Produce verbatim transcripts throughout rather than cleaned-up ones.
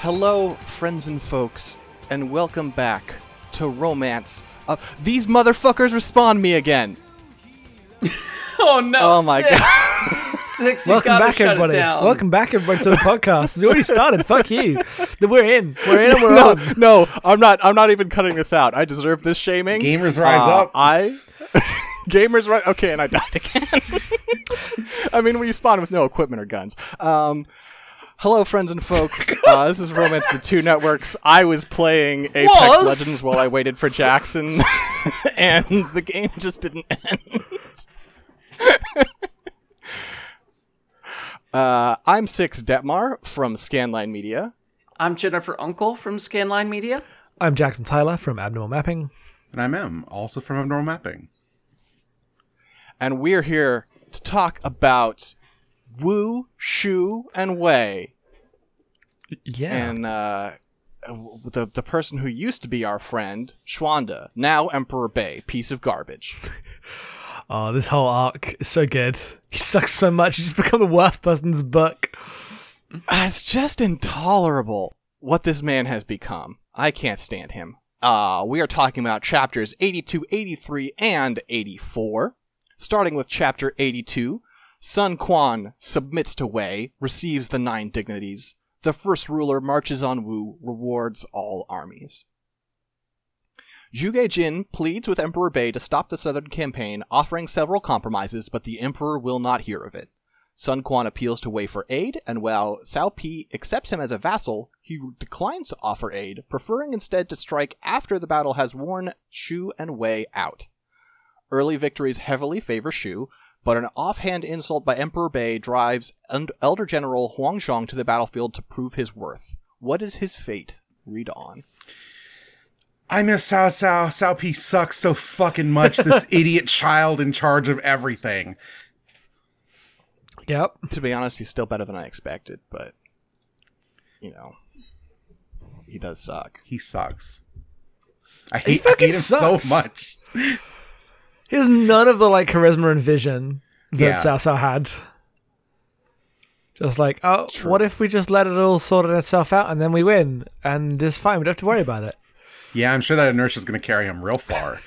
Hello, friends and folks, and welcome back to Romance. Uh, these motherfuckers respond me again. Oh no! Oh my Six. god! Six, you Welcome gotta back, shut everybody. It down. Welcome back, everybody, to the podcast. It's already started. Fuck you. We're in. We're in, and we're no, on. no, I'm not. I'm not even cutting this out. I deserve this shaming. Gamers rise Uh, up. I. Gamers rise. Okay, and I died again. I mean, we spawned with no equipment or guns. Um. Hello, friends and folks. Uh, this is Romance the Two Networks. I was playing Apex Was? Legends while I waited for Jackson, and the game just didn't end. uh, I'm Six Detmar from Scanline Media. I'm Jennifer Uncle from Scanline Media. I'm Jackson Tyler from Abnormal Mapping. And I'm M, also from Abnormal Mapping. And we're here to talk about Wu, Shu, and Wei. Yeah. And uh, the the person who used to be our friend, Schwanda, now Emperor Bei, piece of garbage. Oh, this whole arc is so good. He sucks so much. He's just become the worst person in this book. It's just intolerable what this man has become. I can't stand him. Uh, we are talking about chapters eighty-two, eighty-three, and eighty-four. Starting with chapter eighty-two, Sun Quan submits to Wei, receives the nine dignities. The first ruler marches on Wu, rewards all armies. Zhuge Jin pleads with Emperor Bei to stop the southern campaign, offering several compromises, but the emperor will not hear of it. Sun Quan appeals to Wei for aid, and while Cao Pi accepts him as a vassal, he declines to offer aid, preferring instead to strike after the battle has worn Shu and Wei out. Early victories heavily favor Shu, but an offhand insult by Emperor Bei drives Elder General Huang Zhong to the battlefield to prove his worth. What is his fate? Read on. I miss Cao Cao. Cao Pi sucks so fucking much. This idiot child in charge of everything. Yep. To be honest, he's still better than I expected, but, you know, he does suck. He sucks. I He hate, I fucking hate him sucks. so much. He has none of the like charisma and vision that Yeah. Cao Cao had. Just like, oh, True. what if we just let it all sort itself out and then we win? And it's fine. We don't have to worry about it. Yeah, I'm sure that inertia is going to carry him real far.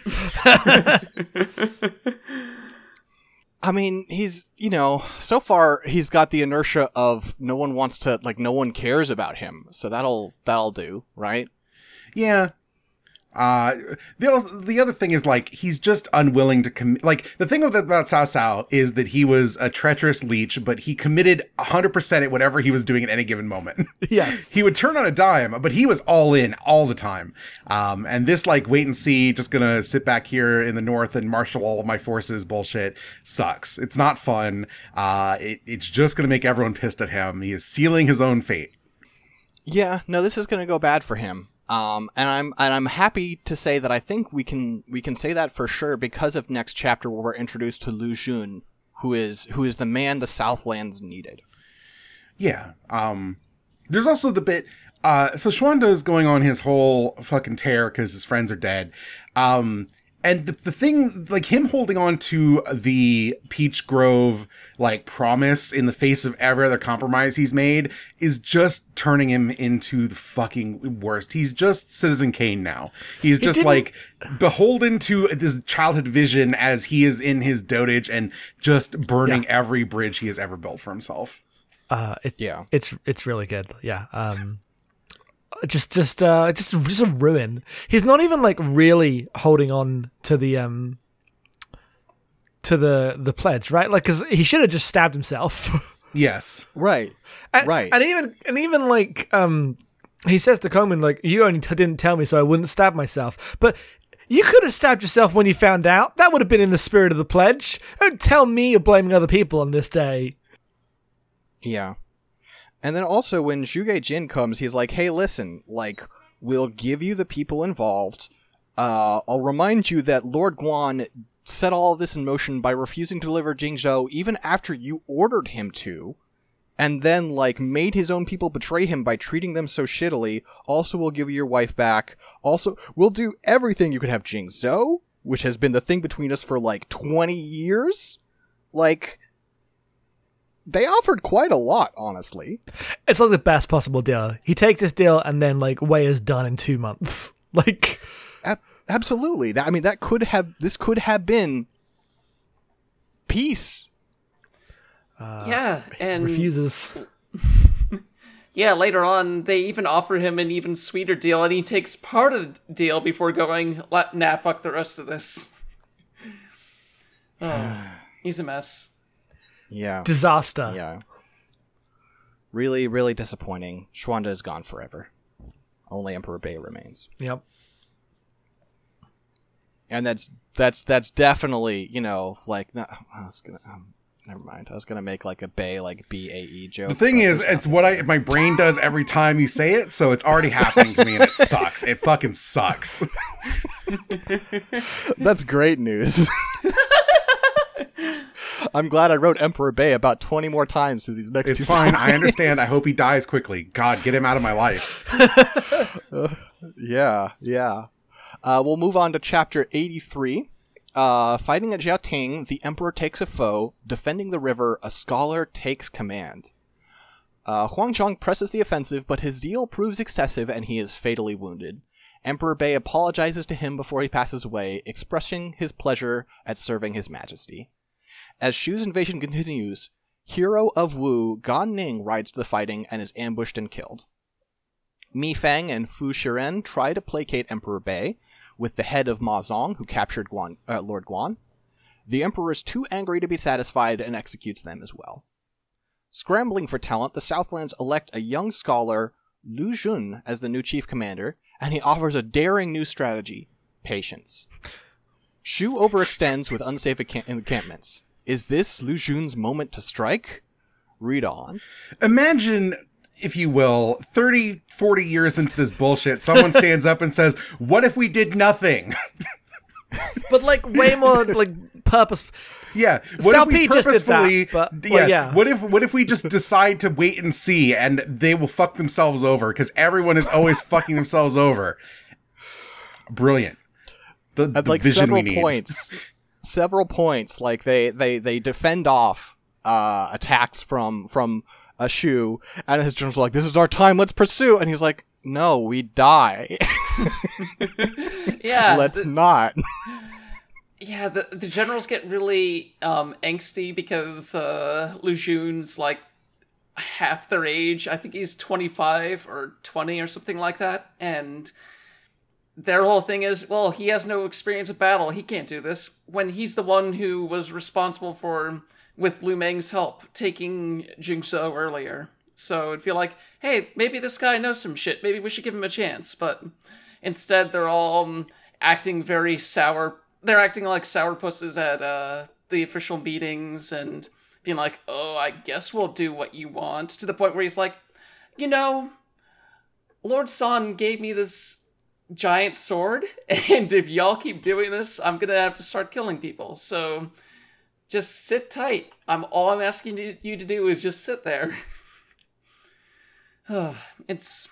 I mean, he's, you know, so far he's got the inertia of no one wants to, like, no one cares about him. So that'll, that'll do, right? Yeah. Uh, the, the other thing is, like, he's just unwilling to commit. Like, the thing about Cao Cao is that he was a treacherous leech, but he committed one hundred percent at whatever he was doing at any given moment. Yes. He would turn on a dime, but he was all in all the time. Um, and this, like, wait and see, just gonna sit back here in the north and marshal all of my forces bullshit sucks. It's not fun. Uh, it, it's just gonna make everyone pissed at him. He is sealing his own fate. Yeah, no, this is going to go bad for him. Um, and I'm and I'm happy to say that I think we can we can say that for sure because of next chapter where we're introduced to Lu Xun, who is who is the man the Southlands needed. Yeah. Um, there's also the bit. Uh, so Schwanda is going on his whole fucking tear because his friends are dead. Um, and the, the thing, like him holding on to the Peach Grove, like, promise in the face of every other compromise he's made is just turning him into the fucking worst. He's just Citizen Kane now. He's just, didn't- like, beholden to this childhood vision as he is in his dotage and just burning Yeah. every bridge he has ever built for himself. Uh, it, Yeah. It's it's really good. Yeah. Um, just just uh just just a ruin. He's not even like really holding on to the um to the the pledge, right? Like, because he should have just stabbed himself. Yes. Right. and, Right. And even and even like um he says to Coleman, like, you only t- didn't tell me so I wouldn't stab myself. But you could have stabbed yourself when you found out. That would have been in the spirit of the pledge. Don't tell me you're blaming other people on this day. Yeah. And then also when Zhuge Jin comes, he's like, hey, listen, like, we'll give you the people involved. Uh, I'll remind you that Lord Guan set all of this in motion by refusing to deliver Jingzhou even after you ordered him to, and then, like, made his own people betray him by treating them so shittily. Also, we'll give you your wife back. Also, we'll do everything. You could have Jingzhou, which has been the thing between us for, like, twenty years. Like, they offered quite a lot, honestly. It's like the best possible deal. He takes this deal and then like Wei is done in two months. Like, A- absolutely. That, I mean, that could have this could have been peace. uh, Yeah, and refuses. yeah, later on they even offer him an even sweeter deal, and he takes part of the deal before going, "Nah, fuck the rest of this." Oh, he's a mess. Yeah. Disaster. Yeah. Really, really disappointing. Schwanda is gone forever. Only Emperor Bei remains. Yep. And that's that's that's definitely, you know, like no, I was gonna um, never mind. I was gonna make like a Bei like B A E joke. The thing but is, it's what I my brain does every time you say it, so it's already happening to me, and it sucks. It fucking sucks. that's great news. I'm glad I wrote Emperor Bei about twenty more times through these next It's two fine. I slides. understand. I hope he dies quickly. God, get him out of my life. Yeah, yeah. Uh, we'll move on to chapter eighty-three. Uh, fighting at Jiaoting, the emperor takes a foe. Defending the river, a scholar takes command. Uh, Huang Zhong presses the offensive, but his zeal proves excessive and he is fatally wounded. Emperor Bei apologizes to him before he passes away, expressing his pleasure at serving his majesty. As Shu's invasion continues, hero of Wu, Gan Ning rides to the fighting and is ambushed and killed. Mi Fang and Fu Shiren try to placate Emperor Bei, with the head of Ma Zong, who captured Guan, uh, Lord Guan. The emperor is too angry to be satisfied and executes them as well. Scrambling for talent, the Southlands elect a young scholar, Lu Jun, as the new chief commander, and he offers a daring new strategy: patience. Shu overextends with unsafe encamp- encampments. Is this Lu Jun's moment to strike? Read on. Imagine, if you will, thirty, forty years into this bullshit, someone stands up and says, what if we did nothing? But like way more like purpose. Yeah. What Cao if we Pi just did that, purposefully, but- yeah, well, yeah. What if what if we just decide to wait and see, and they will fuck themselves over because everyone is always fucking themselves over. Brilliant. The, At the like vision several we need. points, several points, like they they they defend off uh, attacks from from a Shu, and his general's like, "This is our time. Let's pursue." And he's like, "No, we die. Yeah, Let's the, not." yeah. The the generals get really um, angsty because uh, Lu Jun's like half their age. I think he's twenty-five or twenty or something like that, and their whole thing is, well, he has no experience of battle. He can't do this. When he's the one who was responsible for, with Lu Meng's help, taking Jingzhou earlier. So it'd feel like, hey, maybe this guy knows some shit. Maybe we should give him a chance. But instead, they're all um, acting very sour. They're acting like sourpusses at uh, the official meetings and being like, oh, I guess we'll do what you want. To the point where he's like, you know, Lord San gave me this giant sword, and if y'all keep doing this, I'm gonna have to start killing people. So just sit tight. I'm all I'm asking you to do is just sit there. it's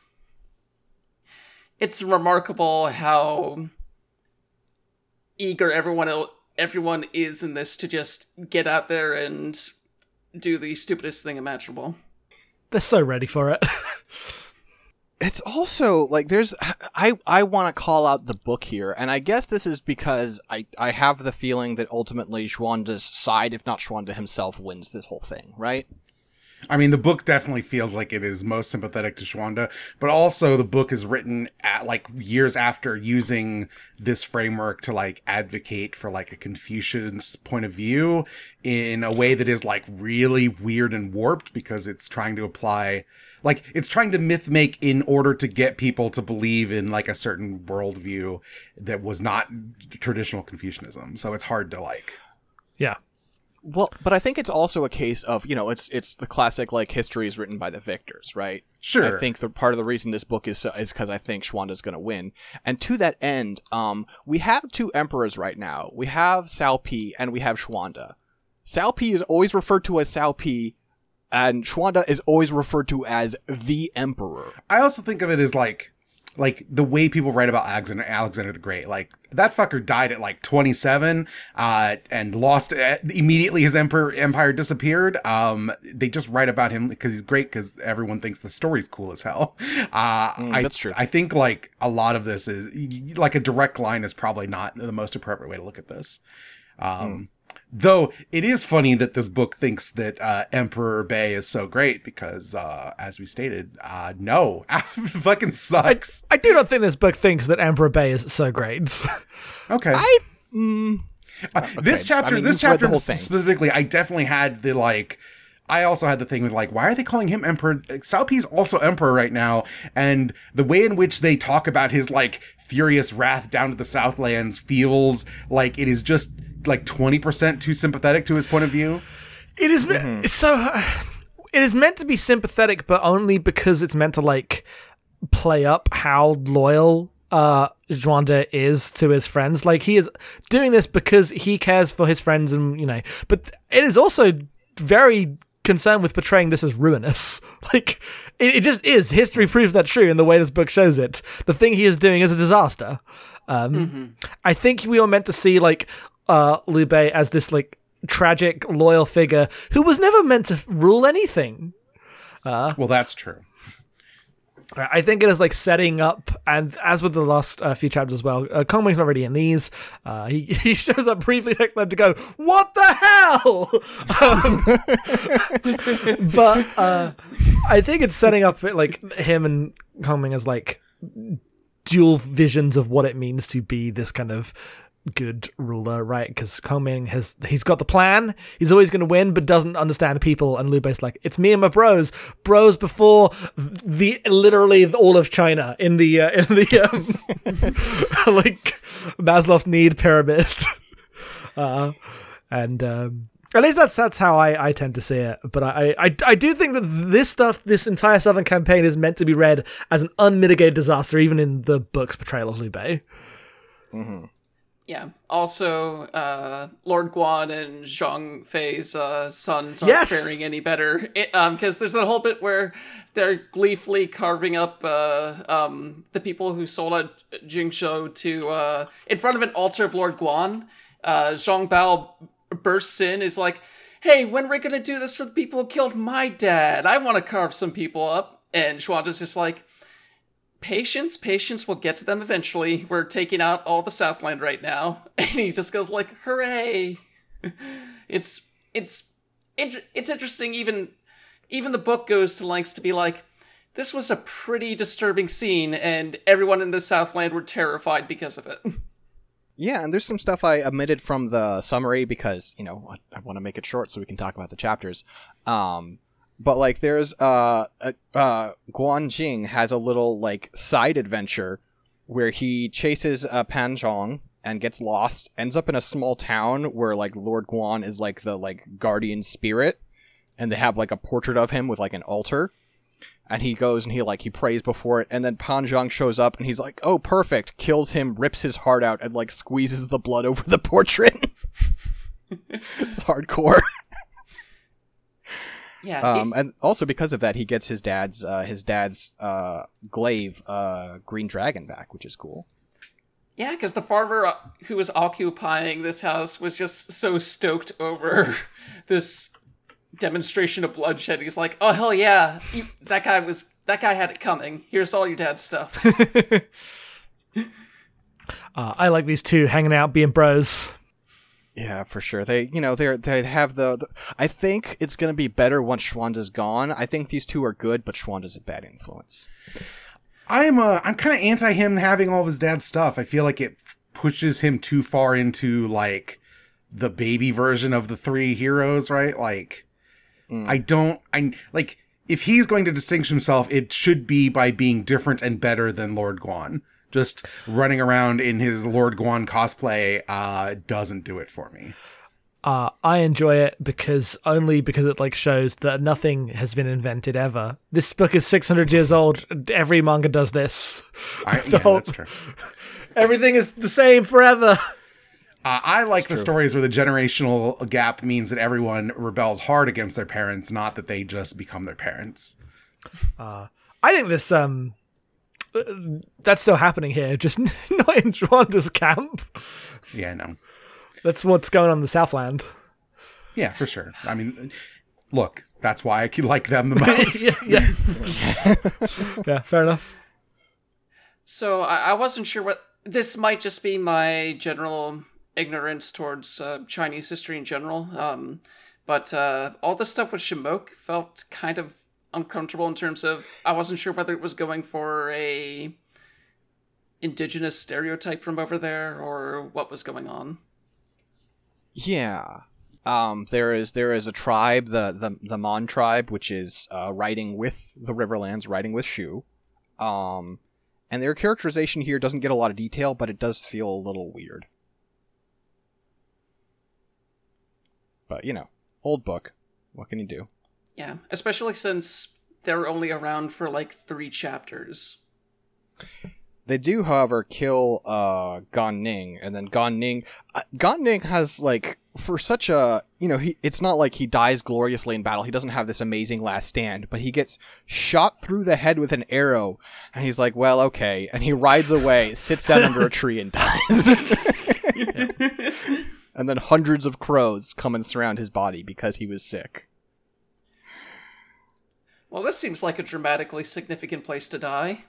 it's remarkable how eager everyone everyone is in this to just get out there and do the stupidest thing imaginable. They're so ready for it. It's also like there's I I want to call out the book here, and I guess this is because I I have the feeling that ultimately Xuanda's side, if not Xuanda himself, wins this whole thing, right? I mean, the book definitely feels like it is most sympathetic to Xuanda, but also the book is written at like years after using this framework to like advocate for like a Confucian's point of view in a way that is like really weird and warped because it's trying to apply, like it's trying to myth make in order to get people to believe in like a certain worldview that was not traditional Confucianism. So it's hard to like. Yeah. Well, but I think it's also a case of, you know, it's it's the classic, like, history is written by the victors, right? Sure. I think the part of the reason this book is so, is because I think Xuanda's going to win. And to that end, um, we have two emperors right now. We have Cao Pi and we have Xuanda. Cao Pi is always referred to as Cao Pi, and Xuanda is always referred to as the emperor. I also think of it as like like the way people write about Alexander, Alexander the Great, like that fucker died at like twenty-seven, uh, and lost uh, immediately. His emperor empire disappeared. Um, they just write about him because he's great because everyone thinks the story's cool as hell. Uh, Mm, I, that's true. I think like a lot of this is like a direct line is probably not the most appropriate way to look at this. Um, Mm. Though it is funny that this book thinks that uh, Emperor Bay is so great because, uh, as we stated, uh, no, fucking sucks. I do not think this book thinks that Emperor Bay is so great. Okay, I. Mm, uh, this okay. chapter, I mean, this you've read the chapter whole thing. specifically, I definitely had the like. I also had the thing with like, why are they calling him Emperor? Cao Pi's also Emperor right now, and the way in which they talk about his like furious wrath down to the Southlands feels like it is just like twenty percent too sympathetic to his point of view. It is Mm-hmm. so. It is meant to be sympathetic, but only because it's meant to like play up how loyal uh Zhuangde is to his friends. Like he is doing this because he cares for his friends, and you know. But it is also very concerned with portraying this as ruinous. Like it, it just is. History proves that true in the way this book shows it. The thing he is doing is a disaster. Um, Mm-hmm. I think we were meant to see like uh, Liu Bei as this like tragic, loyal figure who was never meant to rule anything. Well, that's true. I think it is like setting up, and as with the last uh, few chapters as well, uh, Kong Ming's not already in these. Uh, he he shows up briefly next to them to go, "What the hell?" Um, but uh, I think it's setting up like him and Kong Ming as like dual visions of what it means to be this kind of good ruler, right? Because Kong Ming has he's got the plan. He's always going to win, but doesn't understand people. And Liu Bei's like, it's me and my bros, bros before the literally all of China in the uh, in the um, like Maslow's need pyramid. uh, and um, at least that's that's how I, I tend to see it. But I, I I do think that this stuff, this entire Southern campaign, is meant to be read as an unmitigated disaster, even in the book's portrayal of Liu Bei. mm-hmm. Yeah. Also, uh, Lord Guan and Zhang Fei's uh, sons aren't Yes! faring any better. It, um, because there's that whole bit where they're gleefully carving up uh, um, the people who sold out Jingzhou to uh, in front of an altar of Lord Guan. Uh, Zhang Bao bursts in, is like, "Hey, when are we gonna do this for the people who killed my dad? I want to carve some people up." And Xuanzhe's just like, Patience, patience, we'll get to them eventually. We're taking out all the Southland right now. And he just goes like, hooray. It's, it's, it's interesting, even, even the book goes to lengths to be like, this was a pretty disturbing scene, and everyone in the Southland were terrified because of it. Yeah, and there's some stuff I omitted from the summary because, you know, I, I want to make it short so we can talk about the chapters. Um... But, like, there's, uh, uh, uh, Guan Jing has a little, like, side adventure where he chases, uh, Pan Zhong and gets lost, ends up in a small town where, like, Lord Guan is, like, the, like, guardian spirit, and they have, like, a portrait of him with, like, an altar, and he goes and he, like, he prays before it, and then Pan Zhong shows up, and he's like, oh, perfect, kills him, rips his heart out, and, like, squeezes the blood over the portrait. It's hardcore. Yeah. Um, it- and also because of that, he gets his dad's uh, his dad's uh, glaive uh, green dragon back, which is cool. yeah, because the farmer uh, who was occupying this house was just so stoked over this demonstration of bloodshed. He's like, oh, hell yeah, you, that guy was, that guy had it coming. Here's all your dad's stuff. uh, I like these two hanging out, being bros. Yeah, for sure. They, you know, they they have the, the. I think it's gonna be better once Xuanzhe's gone. I think these two are good, but Xuanzhe's a bad influence. I'm uh, I'm kind of anti him having all of his dad's stuff. I feel like it pushes him too far into like the baby version of the three heroes, right? Like, Mm. I don't, I like if he's going to distinguish himself, it should be by being different and better than Lord Guan. Just running around in his Lord Guan cosplay uh, doesn't do it for me. Uh, I enjoy it because only because it like shows that nothing has been invented ever. This book is six hundred years old. Every manga does this. I, The yeah, whole- that's true. Everything is the same forever. Uh, I like It's the true. stories where the generational gap means that everyone rebels hard against their parents, not that they just become their parents. Uh, I think this um that's still happening here, just not in Rwanda's camp. Yeah, no. That's what's going on in the Southland. Yeah, for sure. I mean, look, that's why I like them the most. yeah, yeah. yeah, fair enough. So I, I wasn't sure what... This might just be my general ignorance towards uh, Chinese history in general. Um, but uh, all the stuff with Shimoke felt kind of uncomfortable in terms of... I wasn't sure whether it was going for a indigenous stereotype from over there or what was going on. Yeah. Um, there is there is a tribe, the, the, the Mon tribe, which is uh, riding with the Riverlands, riding with Shu. Um, and their characterization here doesn't get a lot of detail, but it does feel a little weird. But, you know, old book. What can you do? Yeah, especially since they're only around for like three chapters. They do, however, kill uh, Gan Ning, and then Gan Ning... Uh, Gan Ning has, like, for such a... You know, he it's not like he dies gloriously in battle. He doesn't have this amazing last stand, but he gets shot through the head with an arrow, and he's like, well, okay. And he rides away, sits down under a tree, and dies. And then hundreds of crows come and surround his body because he was sick. Well, this seems like a dramatically significant place to die.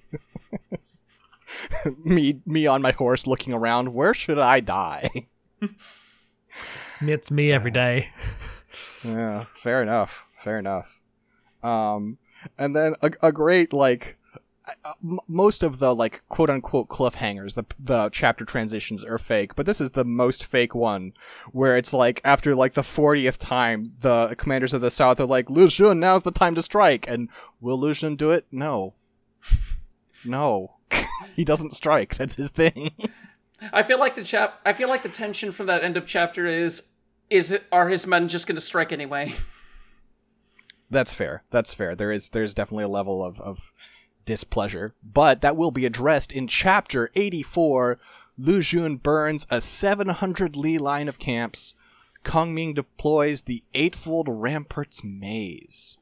me me on my horse looking around, where should I die? It's me every day. Yeah, fair enough. Fair enough. Um, and then a, a great, like, uh, m- most of the, like, quote-unquote cliffhangers, the the chapter transitions are fake, but this is the most fake one, where it's like, after, like, the fortieth time, the commanders of the South are like, Lu Xun, now's the time to strike, and will Lu Xun do it? No. No. He doesn't strike. That's his thing. I feel like the chap. I feel like the tension from that end of chapter is: is it, are his men just going to strike anyway? That's fair. That's fair. There is there's definitely a level of, of displeasure, but that will be addressed in chapter eighty-four. Lu Xun burns a seven hundred li line of camps. Kong Ming deploys the Eightfold Ramparts maze.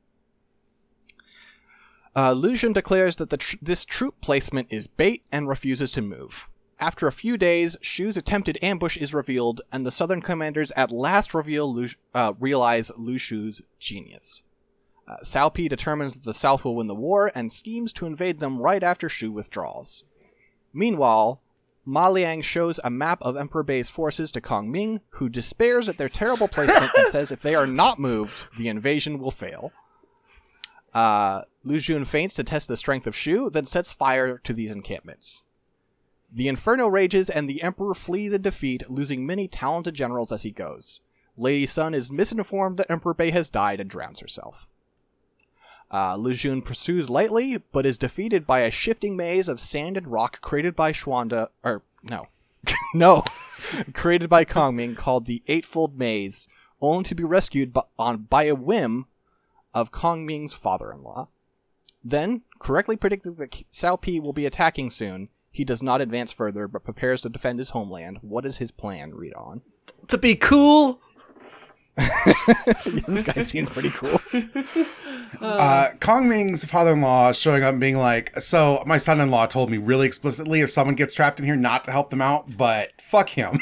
Uh, Lu Xun declares that the tr- this troop placement is bait and refuses to move. After a few days, Shu's attempted ambush is revealed, and the southern commanders at last reveal Lu- uh, realize Lu Shu's genius. Uh, Cao Pi determines that the South will win the war and schemes to invade them right after Shu withdraws. Meanwhile, Ma Liang shows a map of Emperor Bei's forces to Kong Ming, who despairs at their terrible placement and says if they are not moved, the invasion will fail. Uh, Lu Xun feints to test the strength of Shu, then sets fire to these encampments. The inferno rages, and the Emperor flees in defeat, losing many talented generals as he goes. Lady Sun is misinformed that Emperor Bei has died and drowns herself. Uh, Lu Xun pursues lightly, but is defeated by a shifting maze of sand and rock created by Xuanda... Or, no. no! created by Kong Ming, called the Eightfold Maze, only to be rescued by, on, by a whim of Kong Ming's father-in-law. Then, correctly predicting that Cao Pi will be attacking soon, he does not advance further, but prepares to defend his homeland. What is his plan? Read on. To be cool. Yeah, this guy seems pretty cool. Uh, Kong Ming's father-in-law showing up and being like, so my son-in-law told me really explicitly if someone gets trapped in here not to help them out, but fuck him.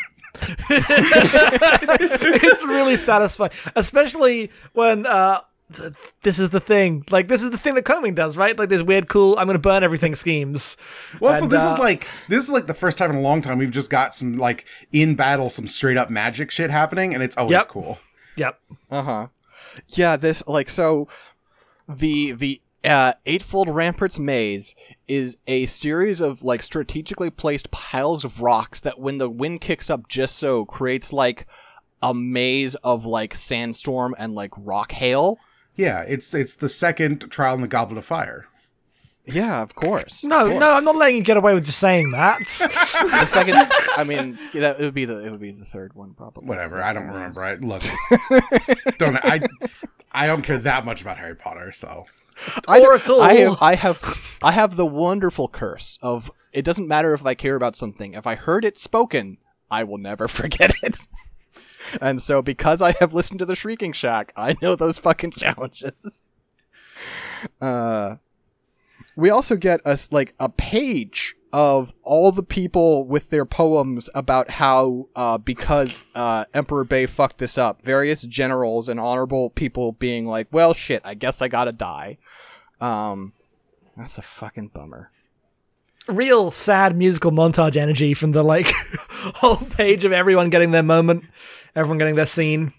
It's really satisfying, especially when uh th- this is the thing like this is the thing that Kong Ming does, right? Like this weird cool I'm gonna burn everything schemes. Well, so And, this uh, is like this is like the first time in a long time we've just got some like in battle some straight up magic shit happening, and it's always Yep. cool. Yep. Uh-huh. Yeah, this, like, so, the, the, uh, Eightfold Ramparts Maze is a series of, like, strategically placed piles of rocks that when the wind kicks up just so, creates, like, a maze of, like, sandstorm and, like, rock hail. Yeah, it's it's the second Trial in the Goblet of Fire. Yeah, of course. No, of course. no, I'm not letting you get away with just saying that. The second, I mean, yeah, that it would be the it would be the third one probably. Whatever, That's I don't the remember. names. I look, don't I? I don't care that much about Harry Potter, so I, Or do- at all. I have I have I have the wonderful curse of it doesn't matter if I care about something. If I heard it spoken, I will never forget it. And so because I have listened to the Shrieking Shack, I know those fucking challenges. Uh we also get us like a page of all the people with their poems about how uh, because uh, Emperor Bay fucked this up, various generals and honorable people being like, well, shit, I guess I gotta die. Um, that's a fucking bummer. Real sad musical montage energy from the like whole page of everyone getting their moment, everyone getting their scene.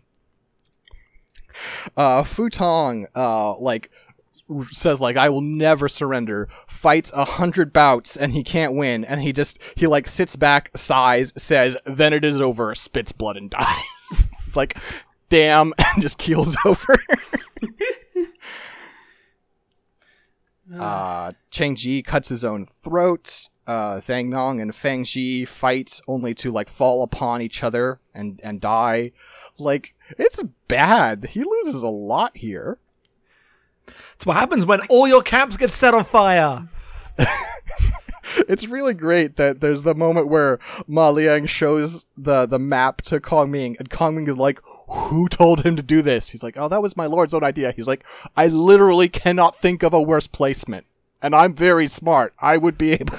Uh, Futong, uh, like, says like, I will never surrender, fights a hundred bouts and he can't win, and he just he like sits back, sighs, says, then it is over, spits blood and dies. It's like, damn, and just keels over. uh Cheng Ji cuts his own throat. uh Zhang Nong and Feng Ji fight only to like fall upon each other and and die. Like, it's bad. He loses a lot here. It's what happens when all your camps get set on fire. It's really great that there's the moment where Ma Liang shows the, the map to Kong Ming, and Kong Ming is like, who told him to do this? He's like, oh, that was my lord's own idea. He's like, I literally cannot think of a worse placement, and I'm very smart. I would be able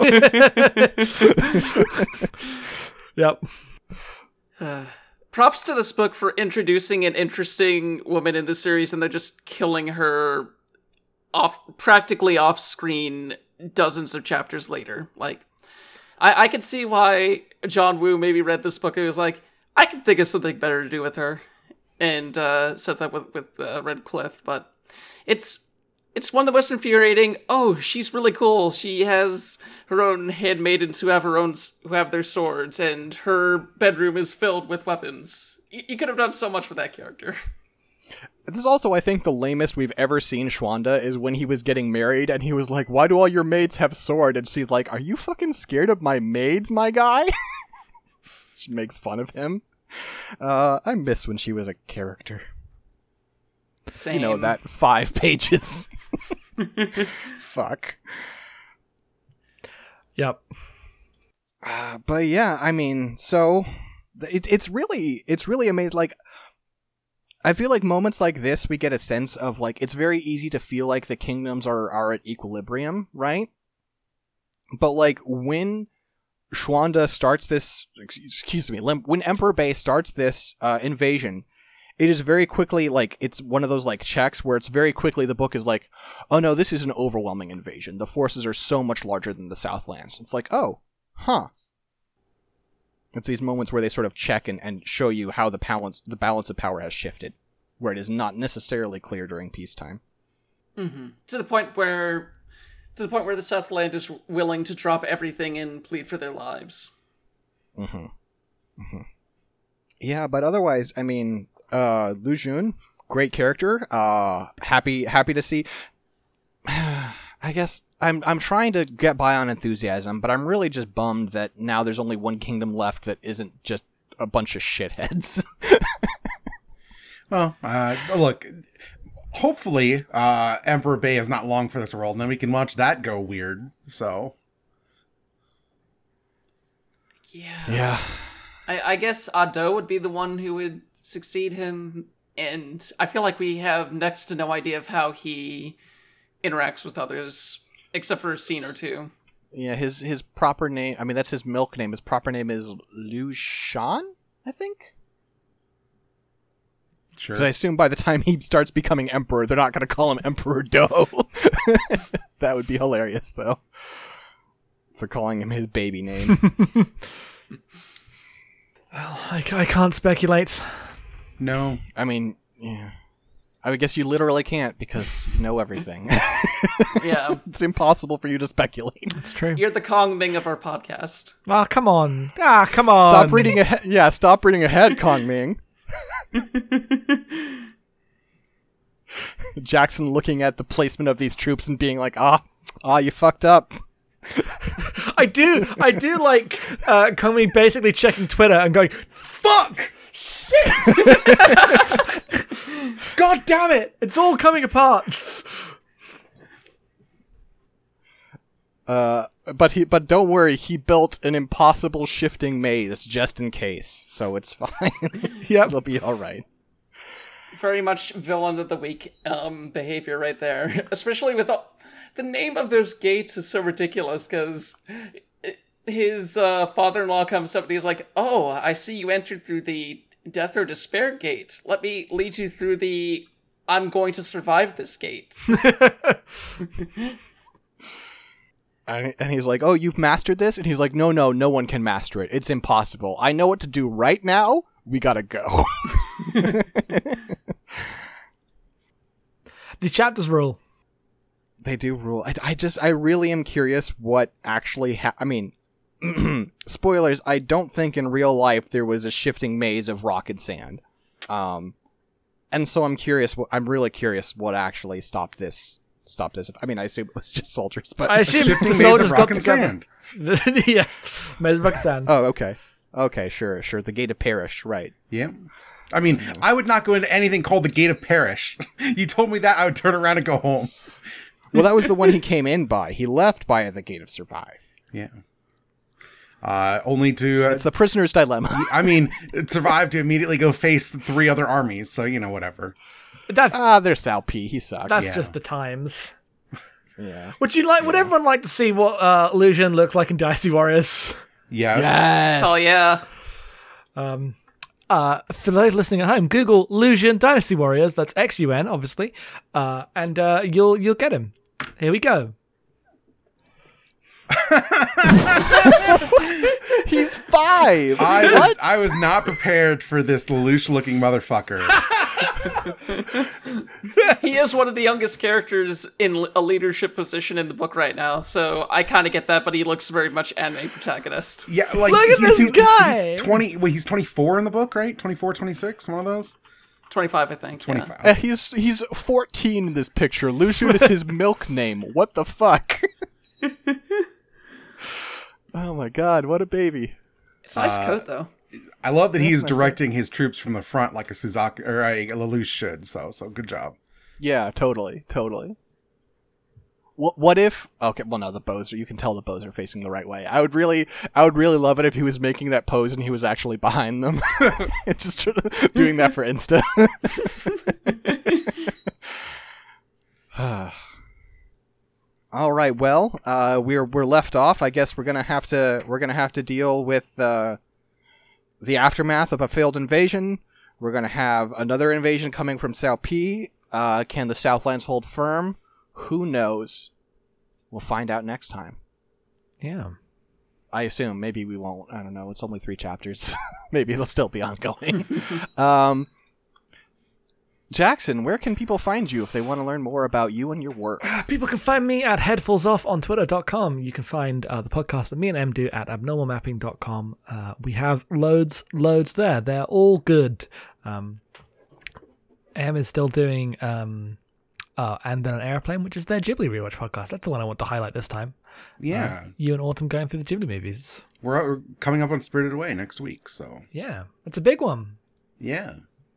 to. Yep. Uh, props to this book for introducing an interesting woman in the series, and they're just killing her off, practically off screen dozens of chapters later. Like, I, I could see why John Woo maybe read this book and was like, I could think of something better to do with her, and uh, says that with with uh, Red Cliff. But it's it's one of the most infuriating. Oh, she's really cool. She has her own handmaidens who have her own who have their swords, and her bedroom is filled with weapons. Y- you could have done so much with that character. This is also, I think, the lamest we've ever seen Schwanda is when he was getting married, and he was like, why do all your maids have sword? And she's like, are you fucking scared of my maids, my guy? She makes fun of him. Uh, I miss when she was a character. Same. You know, that five pages. Fuck. Yep. Uh, but yeah, I mean, so it, it's really, it's really amazing. Like, I feel like moments like this, we get a sense of like, it's very easy to feel like the kingdoms are, are at equilibrium, right? But like when Schwanda starts this, excuse me, when Emperor Bay starts this uh, invasion, it is very quickly like, it's one of those like checks where it's very quickly the book is like, oh no, this is an overwhelming invasion. The forces are so much larger than the Southlands. It's like, oh, huh. It's these moments where they sort of check and, and show you how the balance the balance of power has shifted, where it is not necessarily clear during peacetime. Mm-hmm. To the point where, to the point where the Southland is willing to drop everything and plead for their lives. Mm-hmm. Mm-hmm. Yeah, but otherwise, I mean, uh, Lu Xun, great character. Uh, happy happy to see. I guess I'm I'm trying to get by on enthusiasm, but I'm really just bummed that now there's only one kingdom left that isn't just a bunch of shitheads. Well, uh, look, hopefully uh, Emperor Bay is not long for this world, and then we can watch that go weird, so... Yeah. Yeah. I, I guess Ado would be the one who would succeed him, and I feel like we have next to no idea of how he interacts with others, except for a scene or two. Yeah, his his proper name, I mean, that's his milk name. His proper name is Lu Shan, I think? Sure. Because I assume by the time he starts becoming emperor, they're not going to call him Emperor Do. That would be hilarious, though. For calling him his baby name. Well, I, I can't speculate. No. I mean, yeah. I guess you literally can't because you know everything. Yeah. It's impossible for you to speculate. It's true. You're the Kong Ming of our podcast. Ah, come on. Ah, come on. Stop reading ahead. Yeah, stop reading ahead, Kong Ming. Jackson looking at the placement of these troops and being like, ah, ah, you fucked up. I do. I do like uh, Kong basically checking Twitter and going, fuck! Shit! God damn it! It's all coming apart. Uh, but he, but don't worry, he built an impossible shifting maze just in case, so it's fine. Yep. It'll be all right. very much villain of the week um, behavior right there. Especially with the, the name of those gates is so ridiculous because his uh, father-in-law comes up and he's like, "Oh, I see you entered through the death or despair gate. Let me lead you through the I'm going to survive this gate." And and he's like, "Oh, you've mastered this?" And he's like, "No, no, no one can master it. It's impossible. I know what to do right now. We gotta go." The chapters rule. They do rule. I, I just, I really am curious what actually ha- I mean, spoilers, I don't think in real life there was a shifting maze of rock and sand. Um, and so I'm curious, what, I'm really curious what actually stopped this. Stop this. I mean, I assume it was just soldiers, but I assume Shifting the maze soldiers of got rock and together. sand. Yes, maze of rock and sand. oh, okay, okay, sure, sure. The Gate of Perish, right? Yeah. I mean, I would not go into anything called the Gate of Perish. You told me that, I would turn around and go home. Well, that was the one he came in by. He left by the Gate of Survive. Yeah. Uh, only to. So Uh, it's the prisoner's dilemma. I mean, it survived to immediately go face three other armies, so you know, whatever. That's Ah, there's Sal P. He sucks. that's yeah. just the times. yeah. Would you like? Would everyone like to see what uh, Lucian looks like in Dynasty Warriors? Yes. Yes. Oh yeah. Um, uh, for those listening at home, Google Lucian Dynasty Warriors. That's X U N, obviously, uh, and uh, you'll you'll get him. Here we go. He's five. I was, I was not prepared for this Lelouch-looking motherfucker. He is one of the youngest characters in a leadership position in the book right now, so I kind of get that, but he looks very much anime protagonist. Yeah, like Look at he's, this he's- guy! He's twenty. Wait, he's twenty-four in the book, right? twenty-four, twenty-six, one of those. twenty-five, I think. yeah. twenty-five. Uh, he's he's fourteen in this picture. Lucian is his milk name. What the fuck? Oh my god, what a baby. It's a nice Uh, coat, though. I love that he's nice, directing his troops from the front like a Suzaki or a Lelouch should. So, so good job. Yeah, totally, totally. What what if? Okay, well no, the bows are. You can tell the bows are facing the right way. I would really, I would really love it if he was making that pose and he was actually behind them, just sort of doing that for Insta. All right, well, uh, we're we're left off. I guess we're gonna have to we're gonna have to deal with uh, the aftermath of a failed invasion. We're gonna have another invasion coming from Sal P. Uh, can the Southlands hold firm? Who knows? We'll find out next time. Yeah. I assume. Maybe we won't. I don't know. It's only three chapters. Maybe it'll still be ongoing. um, Jackson, where can people find you if they want to learn more about you and your work? People can find me at headfallsoff on twitter dot com. You can find uh, the podcast that me and Em do at abnormal mapping dot com. Uh, we have loads, loads there. They're all good. Um, Em is still doing um, uh, And Then an Airplane, which is their Ghibli rewatch podcast. That's the one I want to highlight this time. Yeah, Uh, you and Autumn going through the Ghibli movies. we're, we're coming up on Spirited Away next week. So Yeah, it's a big one. yeah.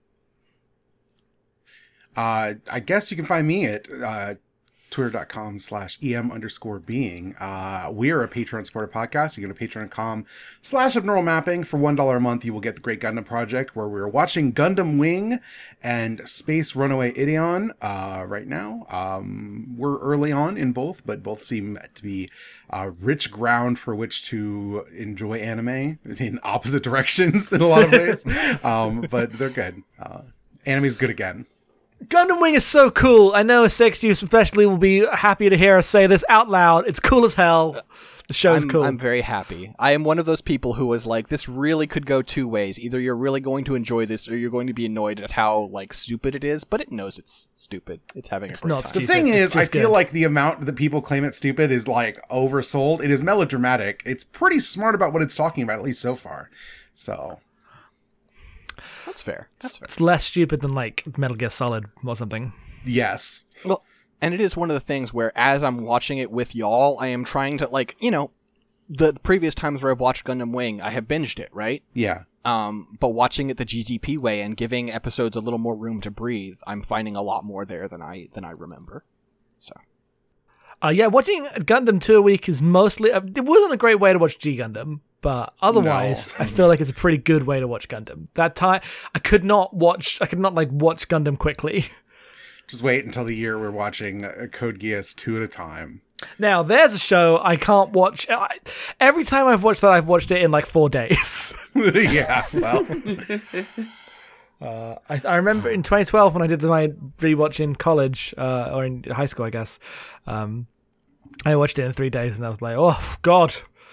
Uh, I guess you can find me at uh, twitter.com slash em underscore being. Uh, we're a Patreon supported podcast. You go to patreon.com slash abnormal mapping. For one dollar a month, you will get the Great Gundam Project, where we're watching Gundam Wing and Space Runaway Ideon uh, right now. Um, we're early on in both, but both seem to be uh, rich ground for which to enjoy anime in opposite directions in a lot of ways. um, but they're good. Uh, anime's good again. Gundam Wing is so cool. I know Sex Juice especially will be happy to hear us say this out loud. It's cool as hell. The show's I'm, cool. I'm very happy. I am one of those people who was like, this really could go two ways. Either you're really going to enjoy this, or you're going to be annoyed at how like stupid it is. But it knows it's stupid. It's having a great not time. stupid. The thing It's is, I just feel good. like the amount that people claim it's stupid is like oversold. It is melodramatic. It's pretty smart about what it's talking about, at least so far. So, That's fair. That's fair. It's less stupid than like Metal Gear Solid or something. yes. Well, and it is one of the things where, as I'm watching it with y'all, I am trying to like, you know, the, the previous times where I've watched Gundam Wing, I have binged it, right? Yeah. Um, but watching it the G T P way and giving episodes a little more room to breathe, I'm finding a lot more there than I than I remember. So. Uh, yeah, watching Gundam two a week is mostly... Uh, it wasn't a great way to watch G Gundam, But otherwise, No. I feel like it's a pretty good way to watch Gundam. That time, I could not watch. I could not like watch Gundam quickly. Just wait until the year we're watching uh, Code Geass two at a time. Now, there's a show I can't watch. I, every time I've watched that, I've watched it in like four days. Yeah, well, Uh, I, I remember in twenty twelve when I did my rewatch in college, uh, or in high school, I guess. Um, I watched it in three days, and I was like, "Oh God!"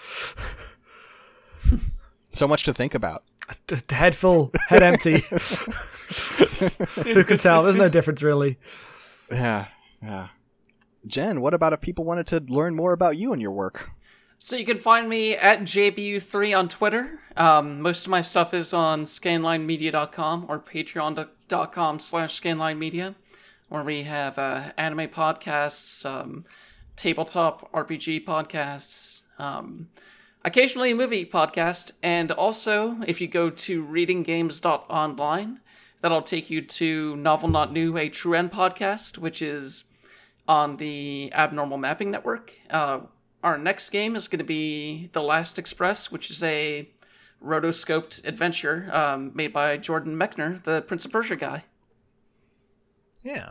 So much to think about. D- head full, head empty. Who can tell? There's no difference, really. Yeah, yeah. Jen, what about if people wanted to learn more about you and your work? So you can find me at J B U three on Twitter. Um, most of my stuff is on scanline media dot com or patreon dot com slash scanline media, where we have uh, anime podcasts, um, tabletop R P G podcasts, um, occasionally a movie podcast, and also if you go to reading games dot online, that'll take you to Novel Not New, a True End podcast, which is on the Abnormal Mapping Network. Uh, Our next game is going to be The Last Express, which is a rotoscoped adventure um, made by Jordan Mechner, the Prince of Persia guy. Yeah.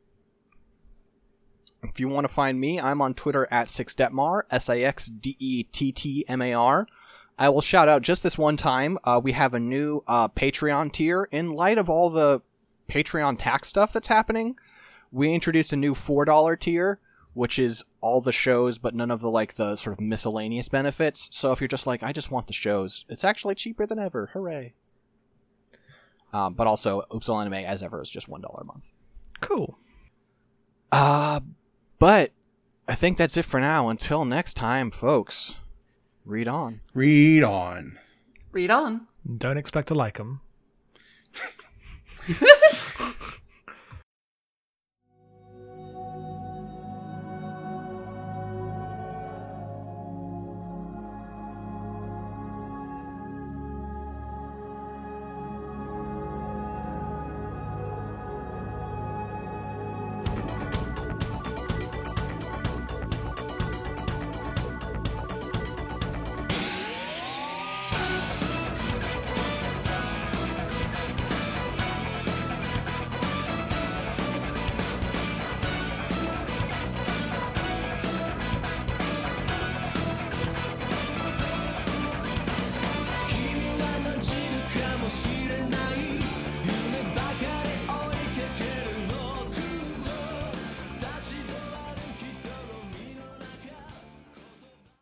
If you want to find me, I'm on Twitter at sixdetmar, S I X D E T T M A R. I will shout out just this one time, uh, we have a new uh, Patreon tier. In light of all the Patreon tax stuff that's happening, we introduced a new four dollar tier, which is all the shows, but none of the, like, the sort of miscellaneous benefits. So if you're just like, I just want the shows, it's actually cheaper than ever. Hooray. Um, but also, Oops All Anime, as ever, is just one dollar a month. Cool. Uh, but I think that's it for now. Until next time, folks, read on. read on. Read on. Don't expect to like them.